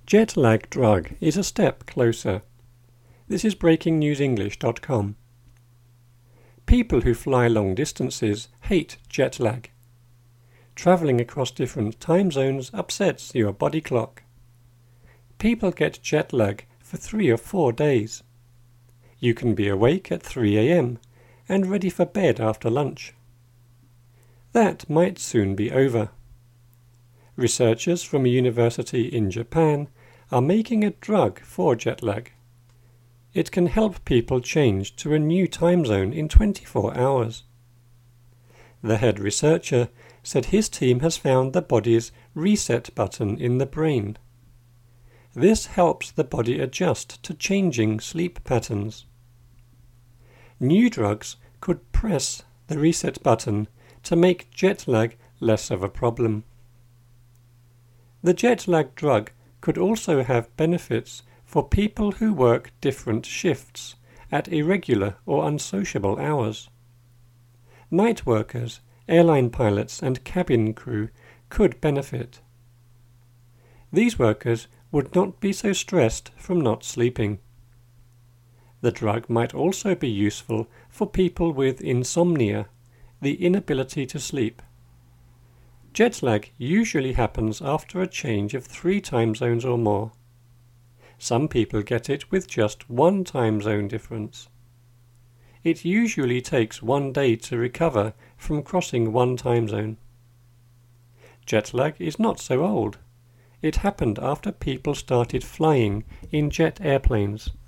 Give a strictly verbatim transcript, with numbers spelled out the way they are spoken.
Jet lag drug is a step closer. This is breaking news english dot com. People who fly long distances hate jet lag. Travelling across different time zones upsets your body clock. People get jet lag for three or four days. You can be awake at three a m and ready for bed after lunch. That might soon be over. Researchers from a university in Japan are making a drug for jet lag. It can help people change to a new time zone in twenty-four hours. The head researcher said his team has found the body's reset button in the brain. This helps the body adjust to changing sleep patterns. New drugs could press the reset button to make jet lag less of a problem. The jet lag drug could also have benefits for people who work different shifts at irregular or unsociable hours. Night workers, airline pilots and cabin crew could benefit. These workers would not be so stressed from not sleeping. The drug might also be useful for people with insomnia, the inability to sleep. Jet lag usually happens after a change of three time zones or more. Some people get it with just one time zone difference. It usually takes one day to recover from crossing one time zone. Jet lag is not so old. It happened after people started flying in jet airplanes.